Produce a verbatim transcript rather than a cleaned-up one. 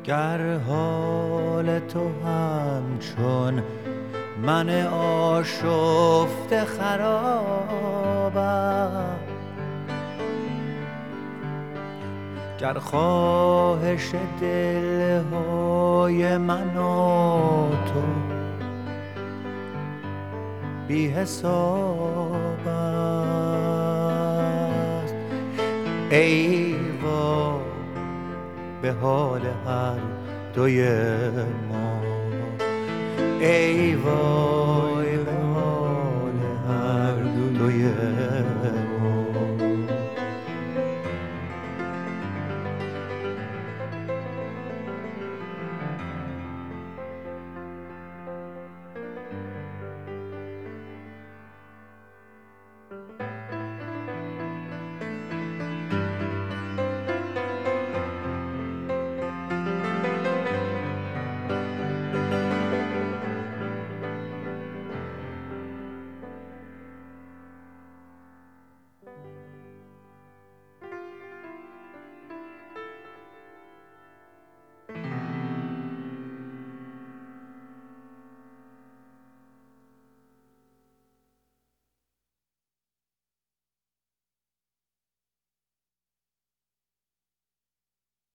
گر حال تو همچون من آشفته خراب است، گر خواهش دلهای من و تو بی حساب است، ای وا به حال هر دوی ما، ای وا